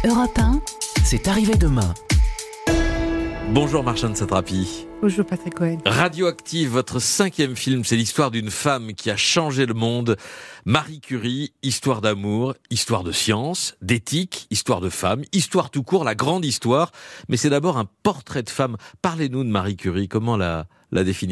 Europe 1, C'est arrivé demain. Bonjour Marjane Satrapi. Bonjour Patrick Cohen. Radioactive, votre 5e film, c'est l'histoire d'une femme qui a changé le monde. Marie Curie, histoire d'amour, histoire de science, d'éthique, histoire de femme, histoire tout court, la grande histoire. Mais c'est d'abord un portrait de femme. Parlez-nous de Marie Curie, comment la définiriez-vous ?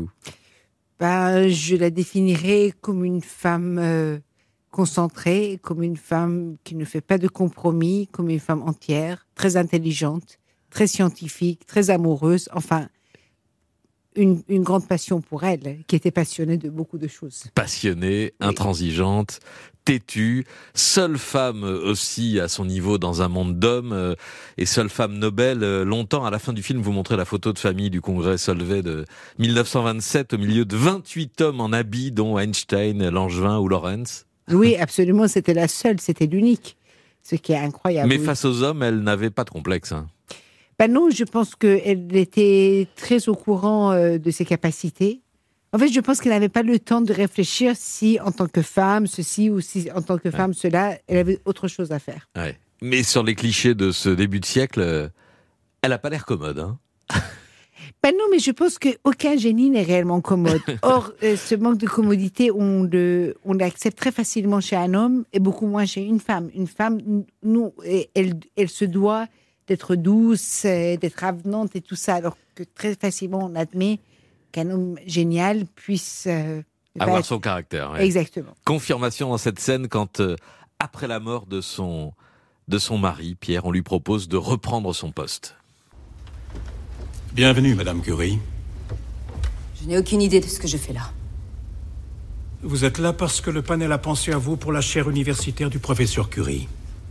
Je la définirais comme une femme concentrée, comme une femme qui ne fait pas de compromis, comme une femme entière, très intelligente, très scientifique, très amoureuse, enfin, une grande passion pour elle, qui était passionnée de beaucoup de choses. Passionnée, oui. Intransigeante, têtue, seule femme aussi à son niveau dans un monde d'hommes, et seule femme Nobel. Longtemps, à la fin du film, vous montrez la photo de famille du congrès Solvay de 1927, au milieu de 28 hommes en habits, dont Einstein, Langevin ou Lorentz. Oui, absolument, c'était la seule, c'était l'unique, ce qui est incroyable. Mais face aux hommes, elle n'avait pas de complexe, hein. Non, je pense qu'elle était très au courant de ses capacités. En fait, je pense qu'elle n'avait pas le temps de réfléchir si, en tant que femme, ceci, ou si, en tant que femme, cela, elle avait autre chose à faire. Ouais. Mais sur les clichés de ce début de siècle, elle n'a pas l'air commode, hein. Non, mais je pense qu'aucun génie n'est réellement commode. Or, ce manque de commodité, on l'accepte très facilement chez un homme et beaucoup moins chez une femme. Une femme, elle se doit d'être douce, d'être avenante et tout ça, alors que très facilement on admet qu'un homme génial puisse avoir son caractère. Ouais. Exactement. Confirmation dans cette scène quand, après la mort de son mari, Pierre, on lui propose de reprendre son poste. Bienvenue, Madame Curie. Je n'ai aucune idée de ce que je fais là. Vous êtes là parce que le panel a pensé à vous pour la chaire universitaire du professeur Curie.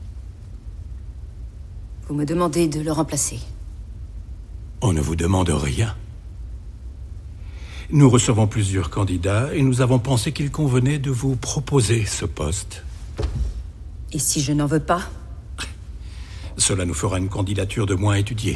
Vous me demandez de le remplacer. On ne vous demande rien. Nous recevons plusieurs candidats et nous avons pensé qu'il convenait de vous proposer ce poste. Et si je n'en veux pas ? Cela nous fera une candidature de moins étudiée.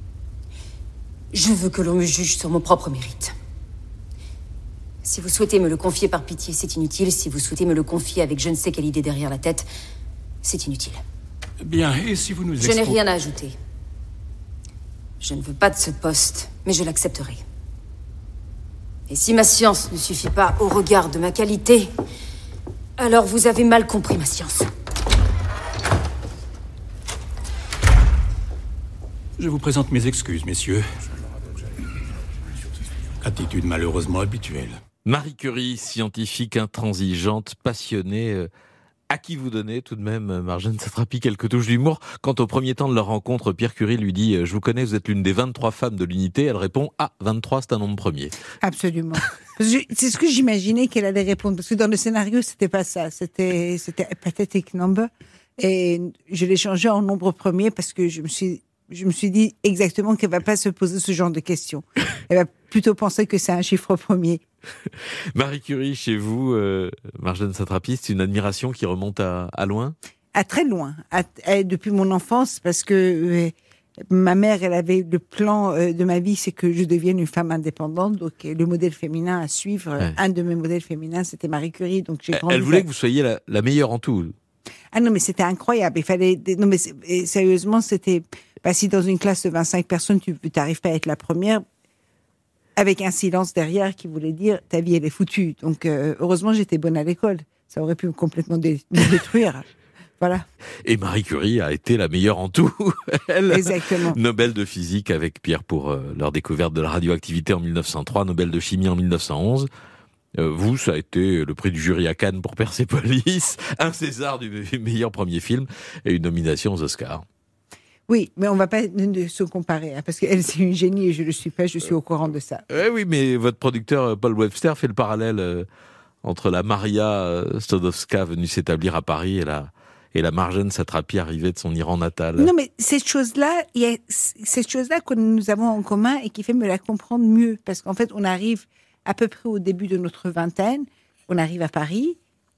Je veux que l'on me juge sur mon propre mérite. Si vous souhaitez me le confier par pitié, c'est inutile. Si vous souhaitez me le confier avec je ne sais quelle idée derrière la tête, c'est inutile. Bien, et si vous nous Je n'ai rien à ajouter. Je ne veux pas de ce poste, mais je l'accepterai. Et si ma science ne suffit pas au regard de ma qualité, alors vous avez mal compris ma science. Je vous présente mes excuses, messieurs. Attitude malheureusement habituelle. Marie Curie, scientifique intransigeante, passionnée, à qui vous donnez tout de même, Marjane Satrapi, quelques touches d'humour. Quand au premier temps de leur rencontre, Pierre Curie lui dit « Je vous connais, vous êtes l'une des 23 femmes de l'unité », elle répond « Ah, 23, c'est un nombre premier ». Absolument. C'est ce que j'imaginais qu'elle allait répondre, parce que dans le scénario, c'était pas ça, c'était pathetic number, et je l'ai changé en nombre premier parce que je me suis dit exactement qu'elle va pas se poser ce genre de questions. Elle va plutôt penser que c'est un chiffre premier. Marie Curie, chez vous, Marjane Satrapi, c'est une admiration qui remonte à loin ? À très loin, depuis mon enfance, parce que ma mère, elle avait le plan de ma vie, c'est que je devienne une femme indépendante. Donc le modèle féminin à suivre, un de mes modèles féminins, c'était Marie Curie. Donc j'ai grandi. Elle voulait que vous soyez la meilleure en tout. Ah non, mais c'était incroyable. Il fallait. Non, mais sérieusement, c'était. Si dans une classe de 25 personnes, tu n'arrives pas à être la première, avec un silence derrière qui voulait dire ta vie elle est foutue. Donc heureusement j'étais bonne à l'école. Ça aurait pu complètement me détruire. Voilà. Et Marie Curie a été la meilleure en tout. Elle, exactement. Nobel de physique avec Pierre pour leur découverte de la radioactivité en 1903, Nobel de chimie en 1911. Vous, ça a été le prix du jury à Cannes pour Persépolis, un César du meilleur premier film et une nomination aux Oscars. Oui, mais on ne va pas se comparer, parce qu'elle, c'est une génie et je ne le suis pas, je suis au courant de ça. Oui, mais votre producteur, Paul Webster, fait le parallèle entre la Maria Stodowska venue s'établir à Paris et la Marjane Satrapi arrivée de son Iran natal. Non, mais cette chose-là, il y a cette chose-là que nous avons en commun et qui fait me la comprendre mieux. Parce qu'en fait, on arrive à peu près au début de notre vingtaine, on arrive à Paris,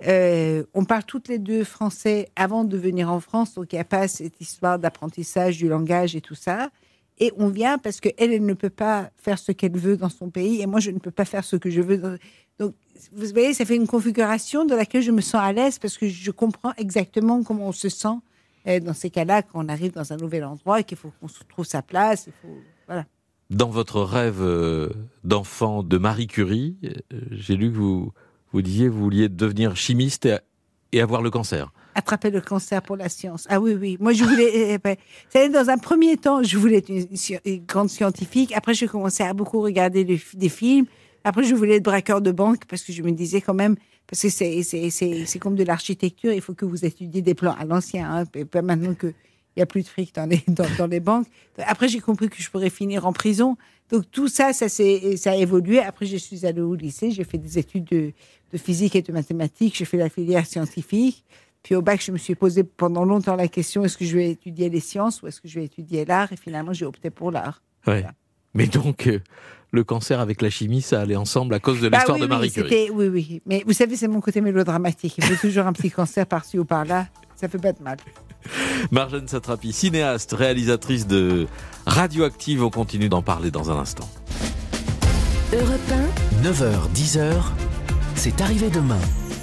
on parle toutes les deux français avant de venir en France, donc il n'y a pas cette histoire d'apprentissage du langage et tout ça. Et on vient parce qu'elle ne peut pas faire ce qu'elle veut dans son pays et moi, je ne peux pas faire ce que je veux. Donc, vous voyez, ça fait une configuration dans laquelle je me sens à l'aise parce que je comprends exactement comment on se sent Dans ces cas-là, quand on arrive dans un nouvel endroit et qu'il faut qu'on se trouve sa place, voilà. Dans votre rêve d'enfant de Marie Curie, j'ai lu que vous disiez que vous vouliez devenir chimiste et avoir le cancer. Attraper le cancer pour la science. Ah oui. Moi, je voulais... dans un premier temps, je voulais être une grande scientifique. Après, j'ai commencé à beaucoup regarder des films. Après, je voulais être braqueur de banque parce que je me disais quand même... Parce que c'est comme de l'architecture. Il faut que vous étudiez des plans à l'ancien. Hein, pas maintenant qu'il n'y a plus de fric dans les banques. Après, j'ai compris que je pourrais finir en prison. Donc, tout ça a évolué. Après, je suis allée au lycée. J'ai fait des études de physique et de mathématiques. J'ai fait la filière scientifique. Puis au bac, je me suis posé pendant longtemps la question, est-ce que je vais étudier les sciences ou est-ce que je vais étudier l'art? Et finalement, j'ai opté pour l'art. Ouais. Voilà. Mais donc, le cancer avec la chimie, ça allait ensemble à cause de l'histoire de Marie Curie. Oui. Mais vous savez, c'est mon côté mélodramatique. Il faut toujours un petit cancer par-ci ou par-là. Ça fait pas de mal. Marjane Satrapi, cinéaste, réalisatrice de Radioactive. On continue d'en parler dans un instant. Europe 1, 9h, 10h, c'est arrivé demain.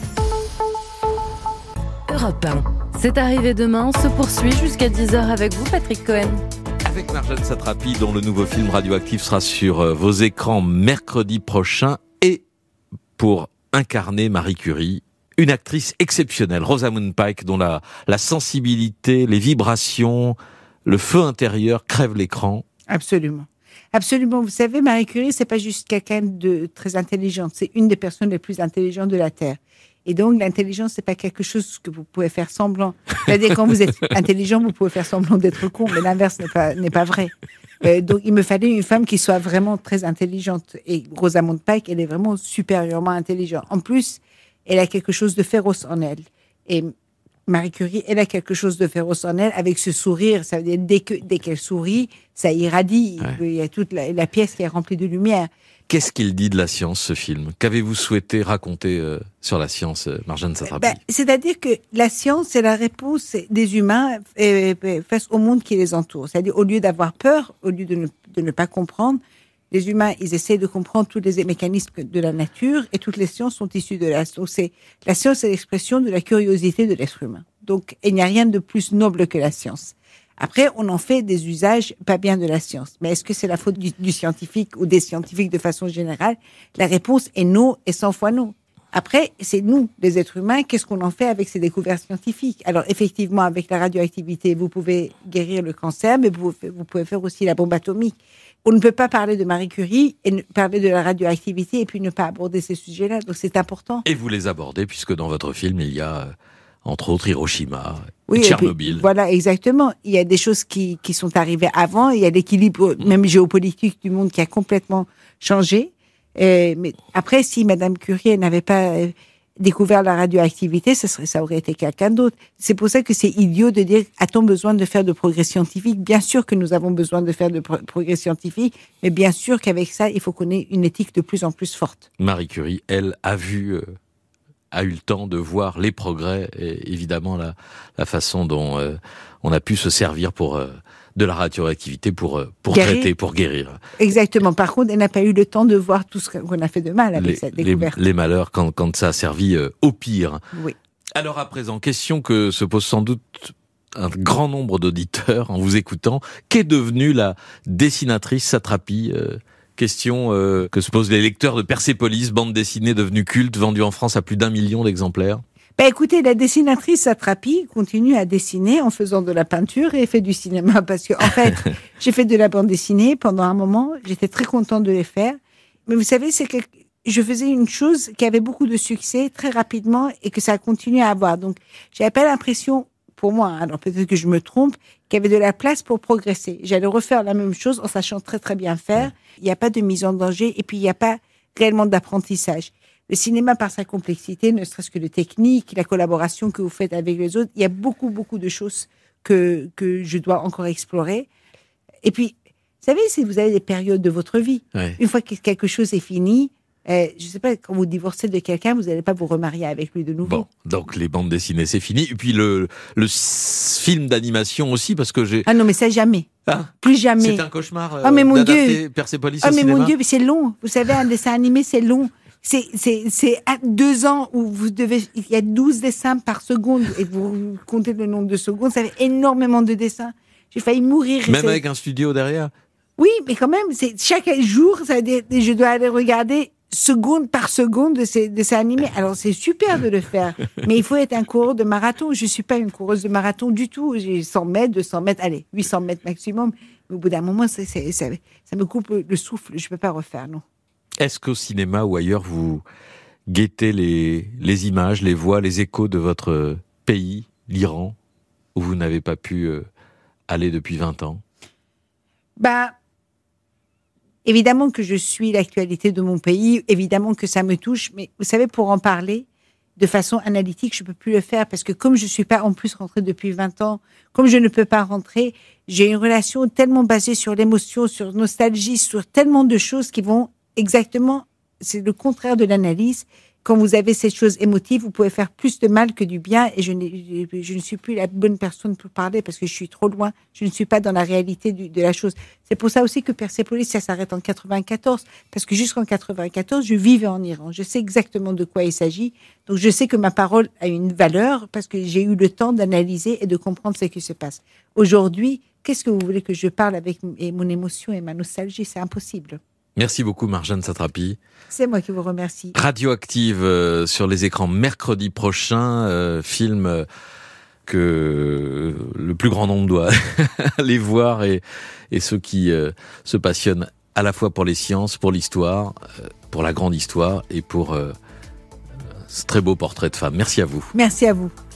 Europe 1. C'est arrivé demain, se poursuit jusqu'à 10h avec vous, Patrick Cohen. Avec Marjane Satrapi, dont le nouveau film Radioactive sera sur vos écrans mercredi prochain. Et pour incarner Marie Curie, une actrice exceptionnelle, Rosamund Pike, dont la sensibilité, les vibrations, le feu intérieur crèvent l'écran. Absolument. Vous savez, Marie Curie, c'est pas juste quelqu'un de très intelligent. C'est une des personnes les plus intelligentes de la Terre. Et donc, l'intelligence, c'est pas quelque chose que vous pouvez faire semblant. C'est-à-dire, quand vous êtes intelligent, vous pouvez faire semblant d'être con, mais l'inverse n'est pas vrai. Donc, il me fallait une femme qui soit vraiment très intelligente. Et Rosamund Pike, elle est vraiment supérieurement intelligente. En plus, elle a quelque chose de féroce en elle. Et Marie Curie, elle a quelque chose de féroce en elle, avec ce sourire. Ça veut dire, dès qu'elle sourit, ça irradie. Ouais. Il y a toute la pièce qui est remplie de lumière. Qu'est-ce qu'il dit de la science, ce film? Qu'avez-vous souhaité raconter sur la science, Marjane Satrapi? C'est-à-dire que la science, c'est la réponse des humains face au monde qui les entoure. C'est-à-dire, au lieu d'avoir peur, au lieu de ne pas comprendre, les humains, ils essaient de comprendre tous les mécanismes de la nature et toutes les sciences sont issues de la science. La science, c'est l'expression de la curiosité de l'être humain. Donc, il n'y a rien de plus noble que la science. Après, on en fait des usages pas bien de la science. Mais est-ce que c'est la faute du scientifique ou des scientifiques de façon générale? La réponse est non et 100 fois non. Après, c'est nous, les êtres humains, qu'est-ce qu'on en fait avec ces découvertes scientifiques? Alors, effectivement, avec la radioactivité, vous pouvez guérir le cancer, mais vous pouvez faire aussi la bombe atomique. On ne peut pas parler de Marie Curie et parler de la radioactivité et puis ne pas aborder ces sujets-là. Donc, c'est important. Et vous les abordez, puisque dans votre film, il y a... entre autres Hiroshima, Tchernobyl. Puis, voilà, exactement. Il y a des choses qui sont arrivées avant. Il y a l'équilibre, même géopolitique du monde qui a complètement changé. Mais après, si Madame Curie n'avait pas découvert la radioactivité, ça aurait été quelqu'un d'autre. C'est pour ça que c'est idiot de dire, a-t-on besoin de faire de progrès scientifique? Bien sûr que nous avons besoin de faire de progrès scientifique, mais bien sûr qu'avec ça, il faut qu'on ait une éthique de plus en plus forte. Marie Curie, elle, a eu le temps de voir les progrès et évidemment la façon dont on a pu se servir de la radioactivité pour traiter, pour guérir. Exactement. Par contre, elle n'a pas eu le temps de voir tout ce qu'on a fait de mal avec cette découverte. Les malheurs quand ça a servi au pire. Oui. Alors à présent, question que se pose sans doute un grand nombre d'auditeurs en vous écoutant. Qu'est devenue la dessinatrice Satrapi Question que se posent les lecteurs de Persépolis, bande dessinée devenue culte, vendue en France à plus d'1 million d'exemplaires. Écoutez, la dessinatrice Satrapi continue à dessiner en faisant de la peinture et fait du cinéma. Parce que, en fait, j'ai fait de la bande dessinée pendant un moment. J'étais très contente de les faire. Mais vous savez, c'est que je faisais une chose qui avait beaucoup de succès très rapidement et que ça a continué à avoir. Donc, j'avais pas l'impression, pour moi, alors peut-être que je me trompe, qu'il y avait de la place pour progresser. J'allais refaire la même chose en sachant très très bien faire. Il n'y a pas de mise en danger et puis il n'y a pas réellement d'apprentissage. Le cinéma, par sa complexité, ne serait-ce que de technique, la collaboration que vous faites avec les autres, il y a beaucoup de choses que je dois encore explorer. Et puis, vous savez, si vous avez des périodes de votre vie, une fois que quelque chose est fini, je ne sais pas, quand vous divorcez de quelqu'un, vous n'allez pas vous remarier avec lui de nouveau. Bon, donc les bandes dessinées, c'est fini. Et puis le film d'animation aussi, parce que j'ai... Ah non, mais ça, jamais. Ah, plus jamais. C'est un cauchemar mais mon d'adapter Dieu. Persépolis au mais cinéma. mon Dieu, c'est long. Vous savez, un dessin animé, c'est long. C'est à 2 ans où il y a 12 dessins par seconde et vous comptez le nombre de secondes, ça fait énormément de dessins. J'ai failli mourir. Même avec un studio derrière? Oui, mais quand même, chaque jour, ça veut dire, je dois aller regarder seconde par seconde de ces animés. Alors, c'est super de le faire, mais il faut être un coureur de marathon. Je ne suis pas une coureuse de marathon du tout. J'ai 100 mètres, 200 mètres, allez, 800 mètres maximum. Mais au bout d'un moment, ça me coupe le souffle. Je ne peux pas refaire, non. Est-ce qu'au cinéma ou ailleurs, vous guettez les images, les voix, les échos de votre pays, l'Iran, où vous n'avez pas pu aller depuis 20 ans? Évidemment que je suis l'actualité de mon pays, évidemment que ça me touche, mais vous savez, pour en parler de façon analytique, je ne peux plus le faire parce que comme je ne suis pas en plus rentrée depuis 20 ans, comme je ne peux pas rentrer, j'ai une relation tellement basée sur l'émotion, sur nostalgie, sur tellement de choses qui vont exactement, c'est le contraire de l'analyse. Quand vous avez cette chose émotive, vous pouvez faire plus de mal que du bien et je ne suis plus la bonne personne pour parler parce que je suis trop loin. Je ne suis pas dans la réalité de la chose. C'est pour ça aussi que Persépolis, ça s'arrête en 94 parce que jusqu'en 94, je vivais en Iran. Je sais exactement de quoi il s'agit. Donc, je sais que ma parole a une valeur parce que j'ai eu le temps d'analyser et de comprendre ce qui se passe. Aujourd'hui, qu'est-ce que vous voulez que je parle avec mon émotion et ma nostalgie? C'est impossible. Merci beaucoup, Marjane Satrapi. C'est moi qui vous remercie. Radioactive sur les écrans mercredi prochain, film que le plus grand nombre doit aller voir et ceux qui se passionnent à la fois pour les sciences, pour l'histoire, pour la grande histoire et pour ce très beau portrait de femme. Merci à vous. Merci à vous.